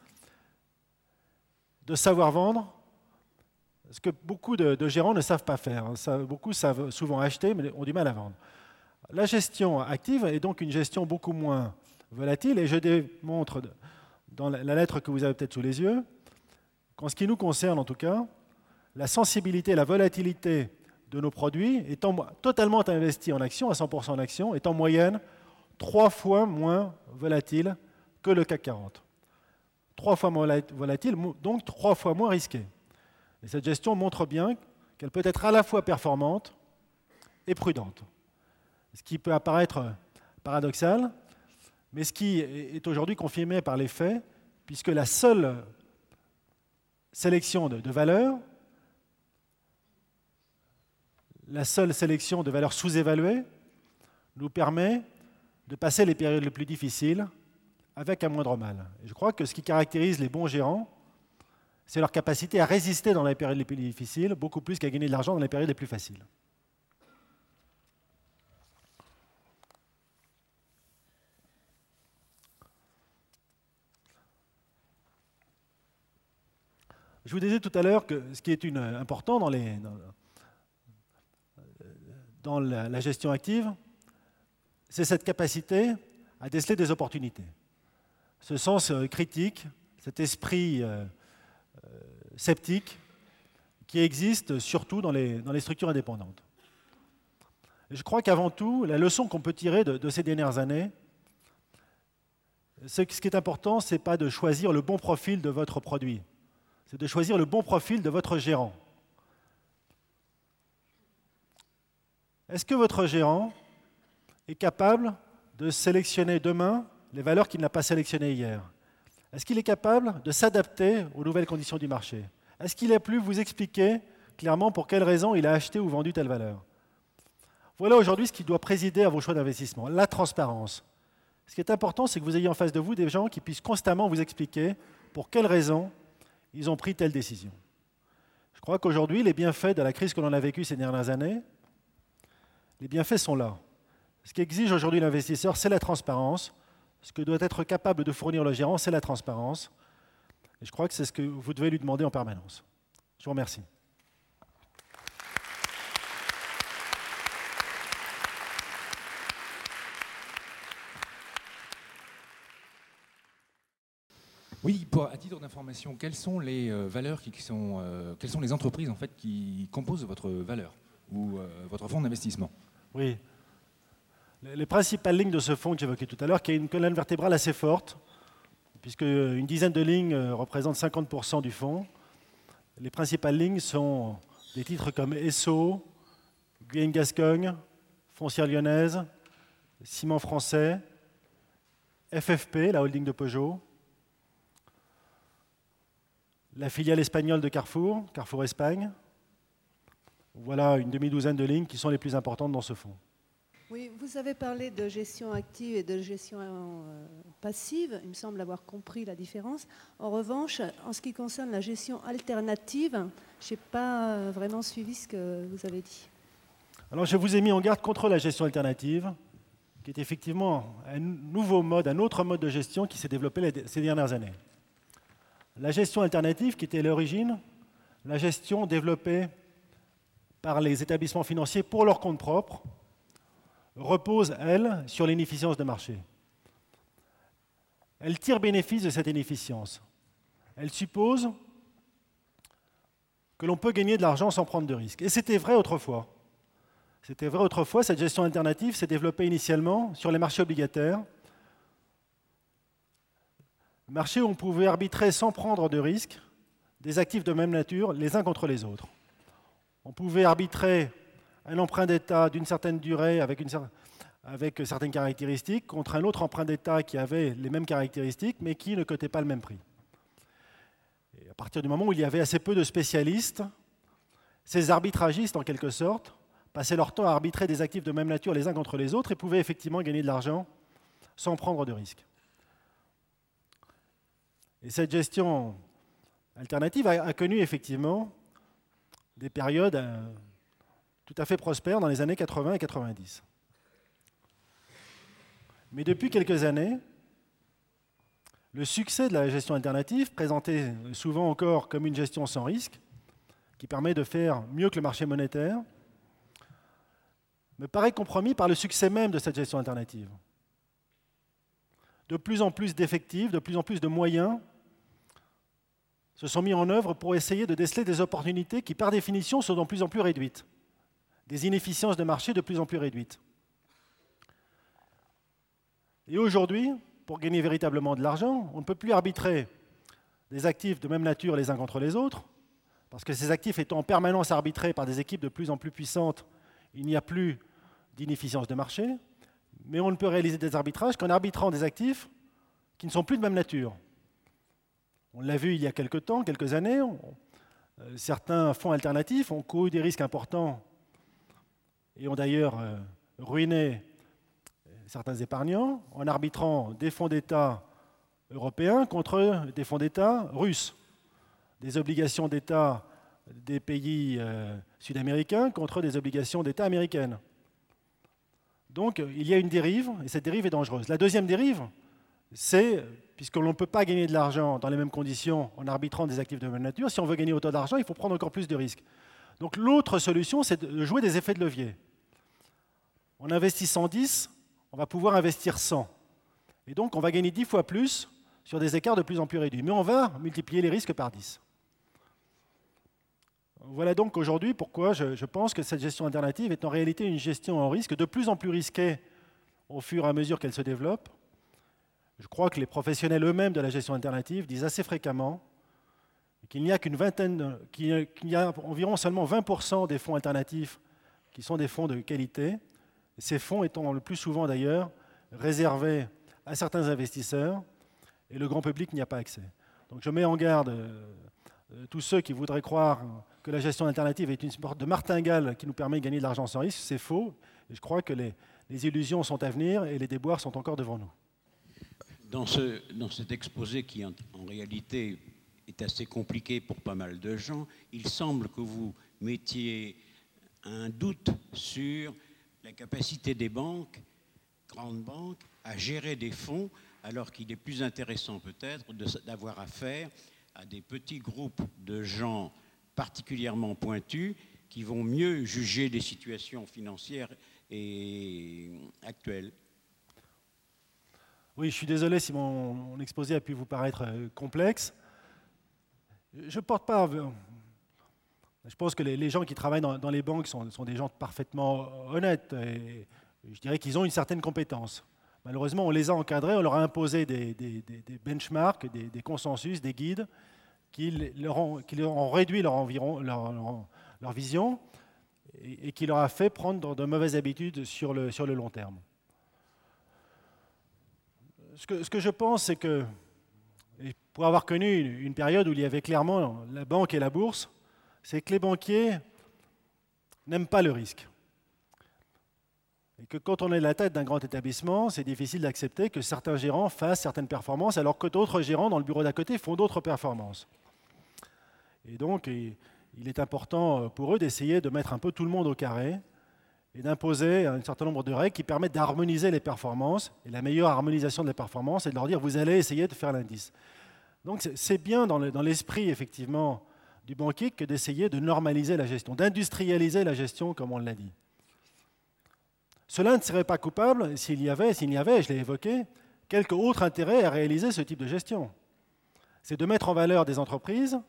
de savoir vendre, ce que beaucoup de gérants ne savent pas faire. Beaucoup savent souvent acheter, mais ont du mal à vendre. La gestion active est donc une gestion beaucoup moins volatile, et je démontre dans la lettre que vous avez peut-être sous les yeux qu'en ce qui nous concerne en tout cas, la sensibilité, la volatilité de nos produits, étant totalement investis en actions, à 100% en actions, est en moyenne 3 fois moins volatile que le CAC 40. 3 fois moins volatile, donc 3 fois moins risqué. Et cette gestion montre bien qu'elle peut être à la fois performante et prudente. Ce qui peut apparaître paradoxal, mais ce qui est aujourd'hui confirmé par les faits, puisque la seule sélection de valeurs, la seule sélection de valeurs sous-évaluées, nous permet de passer les périodes les plus difficiles avec un moindre mal. Et je crois que ce qui caractérise les bons gérants, c'est leur capacité à résister dans les périodes les plus difficiles, beaucoup plus qu'à gagner de l'argent dans les périodes les plus faciles. Je vous disais tout à l'heure que ce qui est important dans la gestion active, c'est cette capacité à déceler des opportunités. Ce sens critique, cet esprit sceptique qui existe surtout dans les structures indépendantes. Et je crois qu'avant tout, la leçon qu'on peut tirer de ces dernières années, c'est que ce qui est important, ce n'est pas de choisir le bon profil de votre produit, c'est de choisir le bon profil de votre gérant. Est-ce que votre gérant est capable de sélectionner demain les valeurs qu'il n'a pas sélectionnées hier? Est-ce qu'il est capable de s'adapter aux nouvelles conditions du marché? Est-ce qu'il a pu vous expliquer clairement pour quelles raisons il a acheté ou vendu telle valeur? Voilà aujourd'hui ce qui doit présider à vos choix d'investissement, la transparence. Ce qui est important, c'est que vous ayez en face de vous des gens qui puissent constamment vous expliquer pour quelles raisons ils ont pris telle décision. Je crois qu'aujourd'hui, les bienfaits de la crise que l'on a vécue ces dernières années, les bienfaits sont là. Ce qu'exige aujourd'hui l'investisseur, c'est la transparence Ce que doit être capable de fournir le gérant, c'est la transparence. Et je crois que c'est ce que vous devez lui demander en permanence. Je vous remercie. Oui, à titre d'information, quelles sont les valeurs quelles sont les entreprises en fait qui composent votre valeur ou votre fonds d'investissement? Oui. Les principales lignes de ce fonds que j'évoquais tout à l'heure, qui a une colonne vertébrale assez forte, puisque une dizaine de lignes représentent 50% du fonds. Les principales lignes sont des titres comme Esso, Guyane Gascogne, Foncière Lyonnaise, Ciment Français, FFP, la holding de Peugeot, la filiale espagnole de Carrefour, Carrefour Espagne. Voilà une demi-douzaine de lignes qui sont les plus importantes dans ce fonds. Oui, vous avez parlé de gestion active et de gestion passive. Il me semble avoir compris la différence. En revanche, en ce qui concerne la gestion alternative, je n'ai pas vraiment suivi ce que vous avez dit. Alors, je vous ai mis en garde contre la gestion alternative, qui est effectivement un nouveau mode, un autre mode de gestion qui s'est développé ces dernières années. La gestion alternative, qui était à l'origine la gestion développée par les établissements financiers pour leur compte propre, repose, elle, sur l'inefficience de marché. Elle tire bénéfice de cette inefficience. Elle suppose que l'on peut gagner de l'argent sans prendre de risques. Et c'était vrai autrefois. C'était vrai autrefois, cette gestion alternative s'est développée initialement sur les marchés obligataires. Marché où on pouvait arbitrer sans prendre de risques des actifs de même nature les uns contre les autres. On pouvait arbitrer un emprunt d'État d'une certaine durée avec certaines caractéristiques contre un autre emprunt d'État qui avait les mêmes caractéristiques mais qui ne cotait pas le même prix. Et à partir du moment où il y avait assez peu de spécialistes, ces arbitragistes en quelque sorte passaient leur temps à arbitrer des actifs de même nature les uns contre les autres et pouvaient effectivement gagner de l'argent sans prendre de risques. Et cette gestion alternative a connu effectivement des périodes tout à fait prospères dans les années 80 et 90. Mais depuis quelques années, le succès de la gestion alternative, présenté souvent encore comme une gestion sans risque, qui permet de faire mieux que le marché monétaire, me paraît compromis par le succès même de cette gestion alternative. De plus en plus d'effectifs, de plus en plus de moyens se sont mis en œuvre pour essayer de déceler des opportunités qui, par définition, sont de plus en plus réduites, des inefficiences de marché de plus en plus réduites. Et aujourd'hui, pour gagner véritablement de l'argent, on ne peut plus arbitrer des actifs de même nature les uns contre les autres, parce que ces actifs étant en permanence arbitrés par des équipes de plus en plus puissantes, il n'y a plus d'inefficience de marché, mais on ne peut réaliser des arbitrages qu'en arbitrant des actifs qui ne sont plus de même nature. On l'a vu il y a quelques années, certains fonds alternatifs ont couru des risques importants et ont d'ailleurs ruiné certains épargnants en arbitrant des fonds d'État européens contre des fonds d'État russes, des obligations d'État des pays sud-américains contre des obligations d'État américaines. Donc il y a une dérive, et cette dérive est dangereuse. La deuxième dérive, c'est, puisque l'on ne peut pas gagner de l'argent dans les mêmes conditions en arbitrant des actifs de même nature, si on veut gagner autant d'argent, il faut prendre encore plus de risques. Donc l'autre solution, c'est de jouer des effets de levier. En investissant 10, on va pouvoir investir 100. Et donc on va gagner 10 fois plus sur des écarts de plus en plus réduits. Mais on va multiplier les risques par 10. Voilà donc aujourd'hui pourquoi je pense que cette gestion alternative est en réalité une gestion en risque, de plus en plus risquée au fur et à mesure qu'elle se développe. Je crois que les professionnels eux-mêmes de la gestion alternative disent assez fréquemment qu'il n'y a qu'il y a environ seulement 20% des fonds alternatifs qui sont des fonds de qualité, ces fonds étant le plus souvent d'ailleurs réservés à certains investisseurs et le grand public n'y a pas accès. Donc je mets en garde tous ceux qui voudraient croire que la gestion alternative est une sorte de martingale qui nous permet de gagner de l'argent sans risque, c'est faux. Et je crois que les illusions sont à venir et les déboires sont encore devant nous. Dans cet exposé qui, en réalité, est assez compliqué pour pas mal de gens, il semble que vous mettiez un doute sur la capacité des banques, grandes banques, à gérer des fonds alors qu'il est plus intéressant peut-être d'avoir affaire à des petits groupes de gens particulièrement pointus qui vont mieux juger des situations financières et actuelles. Oui, je suis désolé si mon exposé a pu vous paraître complexe. Je porte pas. Je pense que les gens qui travaillent dans les banques sont des gens parfaitement honnêtes et je dirais qu'ils ont une certaine compétence. Malheureusement, on les a encadrés, on leur a imposé des benchmarks, des consensus, des guides qui leur ont réduit leur vision et qui leur a fait prendre de mauvaises habitudes sur le long terme. Ce que je pense, c'est que, pour avoir connu une période où il y avait clairement la banque et la bourse, c'est que les banquiers n'aiment pas le risque. Et que quand on est à la tête d'un grand établissement, c'est difficile d'accepter que certains gérants fassent certaines performances alors que d'autres gérants dans le bureau d'à côté font d'autres performances. Et donc, il est important pour eux d'essayer de mettre un peu tout le monde au carré et d'imposer un certain nombre de règles qui permettent d'harmoniser les performances. Et la meilleure harmonisation des performances, c'est de leur dire, vous allez essayer de faire l'indice. Donc c'est bien dans l'esprit, effectivement, du banquier que d'essayer de normaliser la gestion, d'industrialiser la gestion, comme on l'a dit. Cela ne serait pas coupable s'il y avait, je l'ai évoqué, quelque autre intérêt à réaliser ce type de gestion. C'est de mettre en valeur des entreprises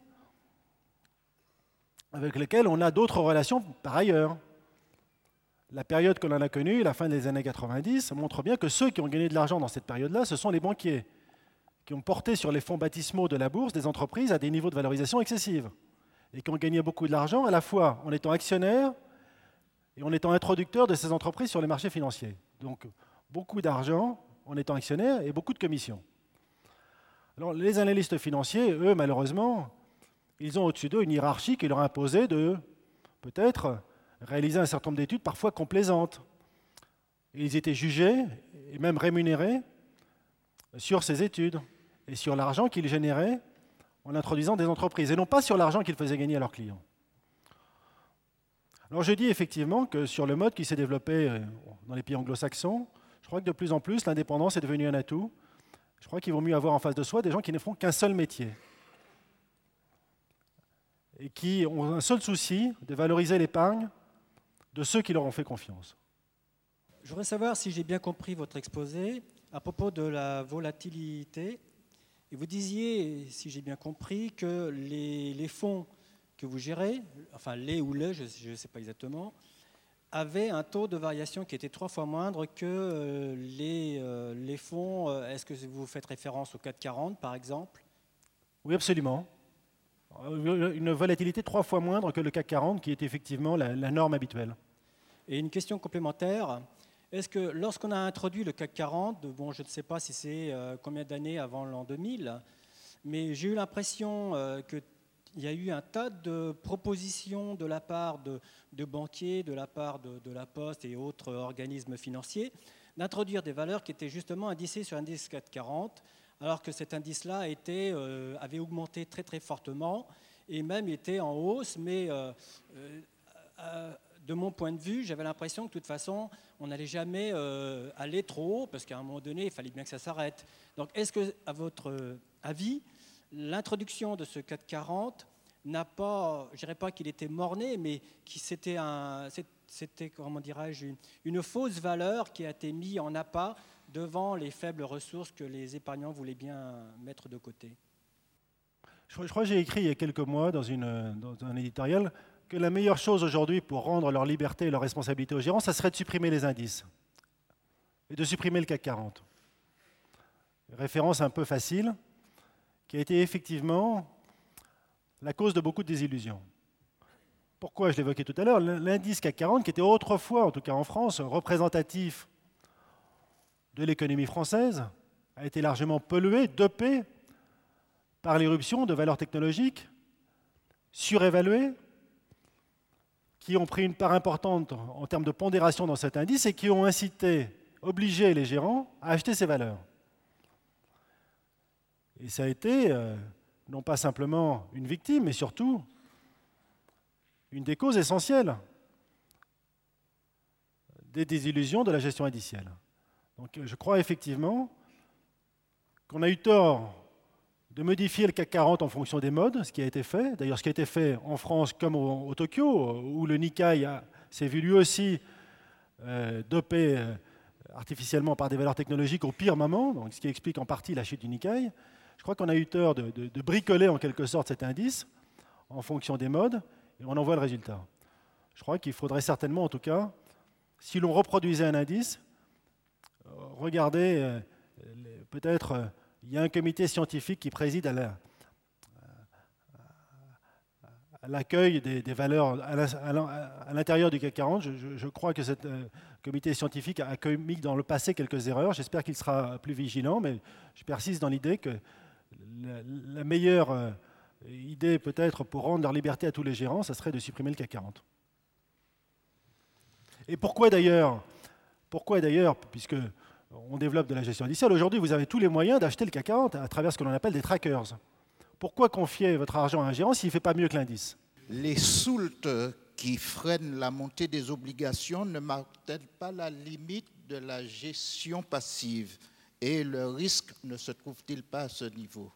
avec lesquelles on a d'autres relations par ailleurs. La période que l'on a connue, la fin des années 90, montre bien que ceux qui ont gagné de l'argent dans cette période-là, ce sont les banquiers, qui ont porté sur les fonds baptismaux de la bourse des entreprises à des niveaux de valorisation excessifs, et qui ont gagné beaucoup d'argent à la fois en étant actionnaires et en étant introducteurs de ces entreprises sur les marchés financiers. Donc beaucoup d'argent en étant actionnaires et beaucoup de commissions. Alors les analystes financiers, eux, malheureusement, ils ont au-dessus d'eux une hiérarchie qui leur a imposé de, peut-être, réaliser un certain nombre d'études parfois complaisantes. Et ils étaient jugés et même rémunérés sur ces études et sur l'argent qu'ils généraient en introduisant des entreprises, et non pas sur l'argent qu'ils faisaient gagner à leurs clients. Alors je dis effectivement que sur le mode qui s'est développé dans les pays anglo-saxons, je crois que de plus en plus l'indépendance est devenue un atout. Je crois qu'il vaut mieux avoir en face de soi des gens qui ne font qu'un seul métier et qui ont un seul souci de valoriser l'épargne de ceux qui leur ont fait confiance. Je voudrais savoir si j'ai bien compris votre exposé à propos de la volatilité. Et vous disiez, si j'ai bien compris, que les fonds que vous gérez, enfin les ou le, je ne sais pas exactement, avaient un taux de variation qui était 3 fois moindre que les fonds. Est-ce que vous faites référence au CAC 40, par exemple? Oui, absolument. Une volatilité 3 fois moindre que le CAC 40, qui est effectivement la norme habituelle. Et une question complémentaire, est-ce que lorsqu'on a introduit le CAC 40, bon, je ne sais pas si c'est combien d'années avant l'an 2000, mais j'ai eu l'impression qu'il y a eu un tas de propositions de la part de banquiers, de la part de la Poste et autres organismes financiers, d'introduire des valeurs qui étaient justement indicées sur l'indice CAC 40, alors que cet indice-là avait augmenté très très fortement et même était en hausse, mais de mon point de vue, j'avais l'impression que de toute façon, on n'allait jamais aller trop haut, parce qu'à un moment donné, il fallait bien que ça s'arrête. Donc est-ce que, à votre avis, l'introduction de ce CAC 40 n'a pas, je ne dirais pas qu'il était mort-né, mais c'était comment dirais-je, une fausse valeur qui a été mise en appât devant les faibles ressources que les épargnants voulaient bien mettre de côté? Je crois que j'ai écrit il y a quelques mois dans un éditorial que la meilleure chose aujourd'hui pour rendre leur liberté et leur responsabilité aux gérants, ça serait de supprimer les indices et de supprimer le CAC 40. Référence un peu facile, qui a été effectivement la cause de beaucoup de désillusions. Pourquoi? Je l'évoquais tout à l'heure, l'indice CAC 40, qui était autrefois, en tout cas en France, représentatif de l'économie française, a été largement pollué, dopé par l'irruption de valeurs technologiques surévaluées, qui ont pris une part importante en termes de pondération dans cet indice et qui ont obligé les gérants à acheter ces valeurs. Et ça a été non pas simplement une victime, mais surtout une des causes essentielles des désillusions de la gestion indicielle. Donc je crois effectivement qu'on a eu tort de modifier le CAC 40 en fonction des modes, ce qui a été fait. D'ailleurs, ce qui a été fait en France comme au Tokyo, où le Nikkei s'est vu lui aussi dopé artificiellement par des valeurs technologiques au pire moment, donc ce qui explique en partie la chute du Nikkei. Je crois qu'on a eu tort de bricoler en quelque sorte cet indice en fonction des modes, et on en voit le résultat. Je crois qu'il faudrait certainement, en tout cas, si l'on reproduisait un indice, regarder peut-être, il y a un comité scientifique qui préside à l'accueil des valeurs à l'intérieur du CAC 40. Je crois que ce comité scientifique a commis dans le passé quelques erreurs. J'espère qu'il sera plus vigilant, mais je persiste dans l'idée que la meilleure idée peut-être pour rendre leur liberté à tous les gérants, ça serait de supprimer le CAC 40. Et pourquoi d'ailleurs, puisque on développe de la gestion indicielle, aujourd'hui vous avez tous les moyens d'acheter le CAC 40 à travers ce que l'on appelle des trackers. Pourquoi confier votre argent à un gérant s'il ne fait pas mieux que l'indice? Les soultes qui freinent la montée des obligations ne marquent-elles pas la limite de la gestion passive? Et le risque ne se trouve-t-il pas à ce niveau?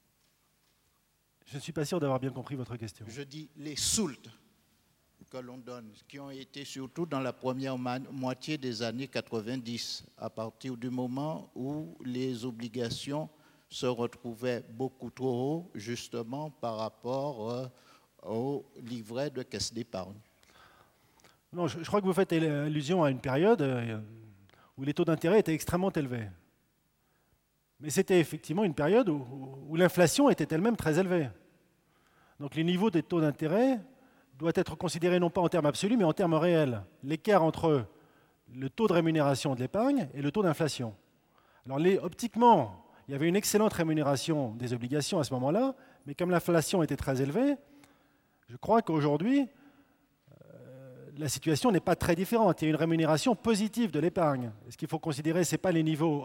Je ne suis pas sûr d'avoir bien compris votre question. Je dis les soultes que l'on donne, qui ont été surtout dans la première moitié des années 90, à partir du moment où les obligations se retrouvaient beaucoup trop haut, justement par rapport au livret de caisse d'épargne. Non, je crois que vous faites allusion à une période où les taux d'intérêt étaient extrêmement élevés. Mais c'était effectivement une période où l'inflation était elle-même très élevée. Donc les niveaux des taux d'intérêt doivent être considérés non pas en termes absolus, mais en termes réels. L'écart entre le taux de rémunération de l'épargne et le taux d'inflation. Alors optiquement, il y avait une excellente rémunération des obligations à ce moment-là, mais comme l'inflation était très élevée, je crois qu'aujourd'hui, la situation n'est pas très différente. Il y a une rémunération positive de l'épargne. Ce qu'il faut considérer, ce n'est pas les niveaux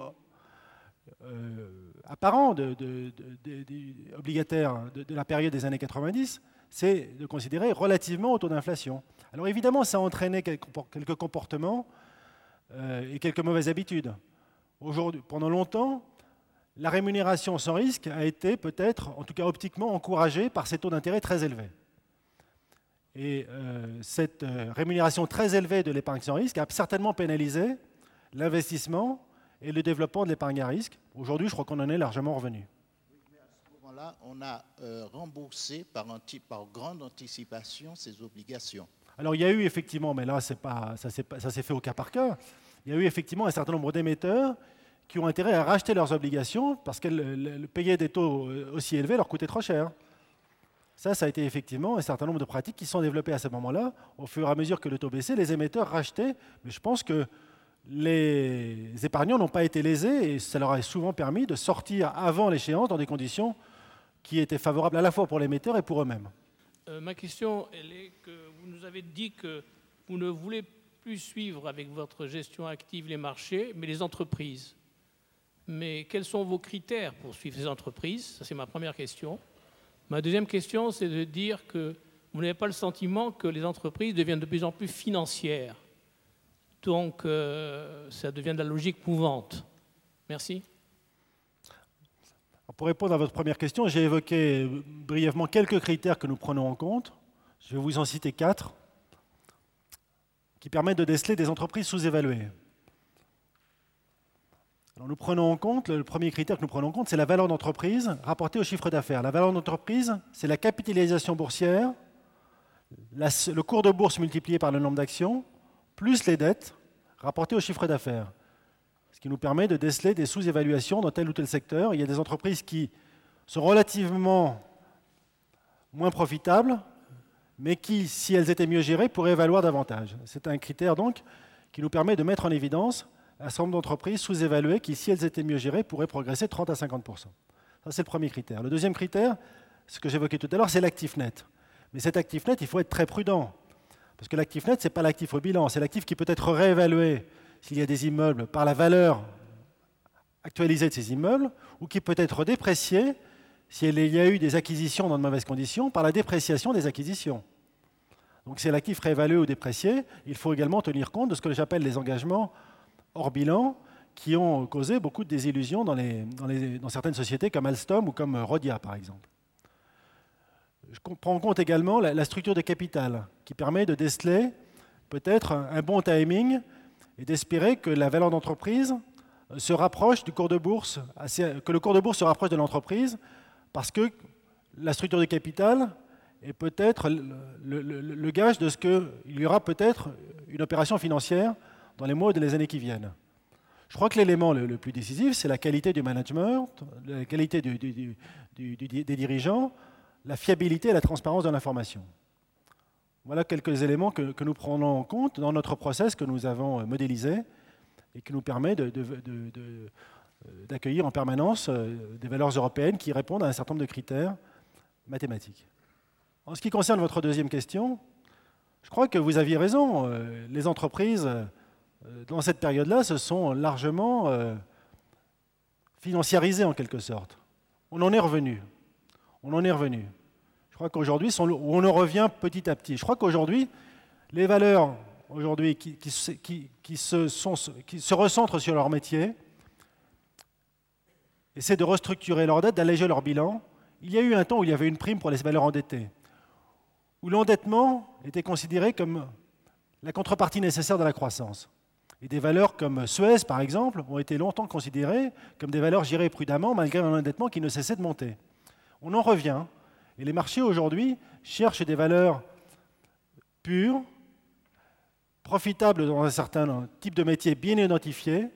apparents obligataires de la période des années 90, c'est de considérer relativement au taux d'inflation. Alors évidemment, ça a entraîné quelques comportements et quelques mauvaises habitudes. Aujourd'hui, pendant longtemps, la rémunération sans risque a été peut-être, en tout cas optiquement, encouragée par ces taux d'intérêt très élevés. Et cette rémunération très élevée de l'épargne sans risque a certainement pénalisé l'investissement et le développement de l'épargne à risque. Aujourd'hui, je crois qu'on en est largement revenu. Mais à ce moment-là, on a remboursé par grande anticipation ces obligations. Alors il y a eu effectivement, mais là ça s'est fait au cas par cas, il y a eu effectivement un certain nombre d'émetteurs qui ont intérêt à racheter leurs obligations parce que payer des taux aussi élevés leur coûtait trop cher. Ça a été effectivement un certain nombre de pratiques qui sont développées à ce moment-là. Au fur et à mesure que le taux baissait, les émetteurs rachetaient, mais je pense que les épargnants n'ont pas été lésés et ça leur a souvent permis de sortir avant l'échéance dans des conditions qui étaient favorables à la fois pour l'émetteur et pour eux-mêmes. Ma question, elle est que vous nous avez dit que vous ne voulez plus suivre avec votre gestion active les marchés, mais les entreprises. Mais quels sont vos critères pour suivre ces entreprises? Ça, c'est ma première question. Ma deuxième question, c'est de dire que vous n'avez pas le sentiment que les entreprises deviennent de plus en plus financières. Donc, ça devient de la logique mouvante. Merci. Pour répondre à votre première question, j'ai évoqué brièvement quelques critères que nous prenons en compte. Je vais vous en citer 4 qui permettent de déceler des entreprises sous-évaluées. Alors nous prenons en compte, le premier critère que nous prenons en compte, c'est la valeur d'entreprise rapportée au chiffre d'affaires. La valeur d'entreprise, c'est la capitalisation boursière, le cours de bourse multiplié par le nombre d'actions, plus les dettes rapportées au chiffre d'affaires. Ce qui nous permet de déceler des sous-évaluations dans tel ou tel secteur. Il y a des entreprises qui sont relativement moins profitables, mais qui, si elles étaient mieux gérées, pourraient valoir davantage. C'est un critère donc qui nous permet de mettre en évidence un certain nombre d'entreprises sous-évaluées qui, si elles étaient mieux gérées, pourraient progresser de 30 à 50%. Ça, c'est le premier critère. Le deuxième critère, ce que j'évoquais tout à l'heure, c'est l'actif net. Mais cet actif net, il faut être très prudent. Parce que l'actif net, ce n'est pas l'actif au bilan, c'est l'actif qui peut être réévalué s'il y a des immeubles par la valeur actualisée de ces immeubles, ou qui peut être déprécié s'il y a eu des acquisitions dans de mauvaises conditions par la dépréciation des acquisitions. Donc c'est l'actif réévalué ou déprécié. Il faut également tenir compte de ce que j'appelle les engagements hors bilan, qui ont causé beaucoup de désillusions dans certaines sociétés comme Alstom ou comme Rhodia, par exemple. Je prends en compte également la structure de capital, qui permet de déceler peut-être un bon timing et d'espérer que la valeur d'entreprise se rapproche du cours de bourse, que le cours de bourse se rapproche de l'entreprise, parce que la structure de capital est peut-être le gage de ce qu'il y aura peut-être une opération financière dans les mois ou dans les années qui viennent. Je crois que l'élément le plus décisif, c'est la qualité du management, la qualité des dirigeants, la fiabilité et la transparence de l'information. Voilà quelques éléments que nous prenons en compte dans notre process que nous avons modélisé et qui nous permet d'accueillir en permanence des valeurs européennes qui répondent à un certain nombre de critères mathématiques. En ce qui concerne votre deuxième question, je crois que vous aviez raison. Les entreprises, dans cette période-là, se sont largement financiarisées en quelque sorte. On en est revenu. Je crois qu'aujourd'hui, on en revient petit à petit. Je crois qu'aujourd'hui, les valeurs qui se recentrent sur leur métier essaient de restructurer leur dette, d'alléger leur bilan. Il y a eu un temps où il y avait une prime pour les valeurs endettées, où l'endettement était considéré comme la contrepartie nécessaire de la croissance. Et des valeurs comme Suez, par exemple, ont été longtemps considérées comme des valeurs gérées prudemment, malgré un endettement qui ne cessait de monter. On en revient. Et les marchés, aujourd'hui, cherchent des valeurs pures, profitables dans un certain type de métier bien identifié,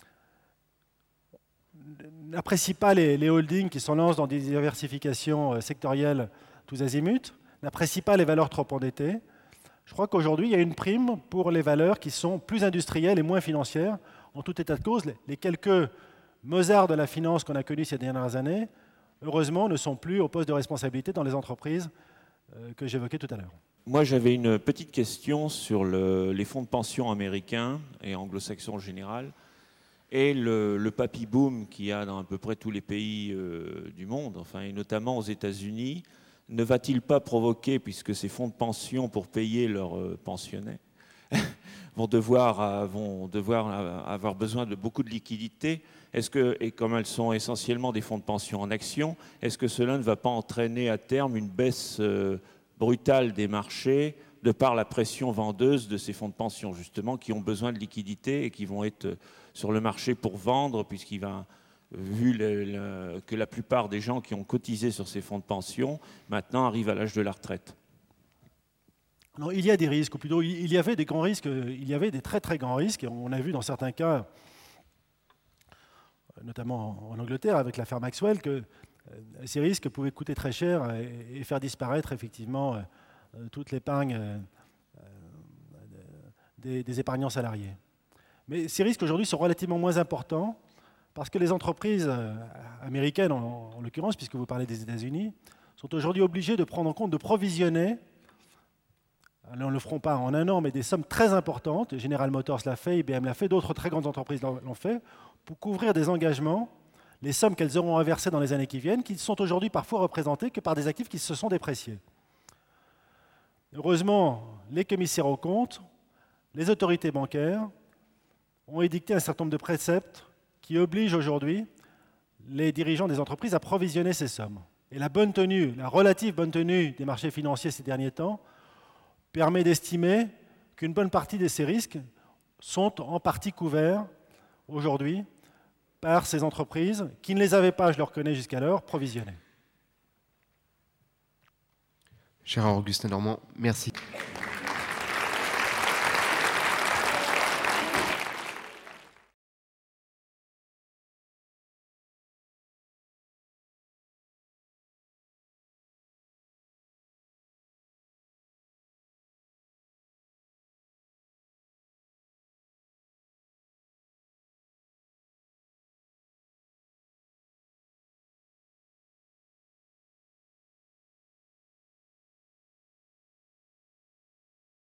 n'apprécient pas les holdings qui se lancent dans des diversifications sectorielles tous azimuts, n'apprécient pas les valeurs trop endettées. Je crois qu'aujourd'hui, il y a une prime pour les valeurs qui sont plus industrielles et moins financières. En tout état de cause, les quelques Mozart de la finance qu'on a connus ces dernières années, heureusement, ne sont plus au poste de responsabilité dans les entreprises que j'évoquais tout à l'heure. Moi, j'avais une petite question sur les fonds de pension américains et anglo-saxons en général, et le papy boom qu'il y a dans à peu près tous les pays du monde, enfin, et notamment aux États-Unis. Ne va-t-il pas provoquer, puisque ces fonds de pension pour payer leurs pensionnés vont devoir avoir besoin de beaucoup de liquidités, et comme elles sont essentiellement des fonds de pension en actions, est-ce que cela ne va pas entraîner à terme une baisse brutale des marchés de par la pression vendeuse de ces fonds de pension, justement, qui ont besoin de liquidités et qui vont être sur le marché pour vendre, vu que la plupart des gens qui ont cotisé sur ces fonds de pension, maintenant arrivent à l'âge de la retraite? Alors, il y a des risques, ou plutôt il y avait des grands risques, il y avait des très très grands risques, et on a vu dans certains cas, notamment en Angleterre avec l'affaire Maxwell, que ces risques pouvaient coûter très cher et faire disparaître effectivement toute l'épargne des épargnants salariés. Mais ces risques aujourd'hui sont relativement moins importants parce que les entreprises américaines, en l'occurrence, puisque vous parlez des États-Unis, sont aujourd'hui obligées de prendre en compte, de provisionner, alors ne le feront pas en un an, mais des sommes très importantes. General Motors l'a fait, IBM l'a fait, d'autres très grandes entreprises l'ont fait, pour couvrir des engagements, les sommes qu'elles auront à verser dans les années qui viennent, qui sont aujourd'hui parfois représentées que par des actifs qui se sont dépréciés. Heureusement, les commissaires aux comptes, les autorités bancaires ont édicté un certain nombre de préceptes qui obligent aujourd'hui les dirigeants des entreprises à provisionner ces sommes. Et la bonne tenue, la relative bonne tenue des marchés financiers ces derniers temps permet d'estimer qu'une bonne partie de ces risques sont en partie couverts aujourd'hui par ces entreprises qui ne les avaient pas, je le reconnais jusqu'alors, provisionnées. Gérard Augustin Normand, merci.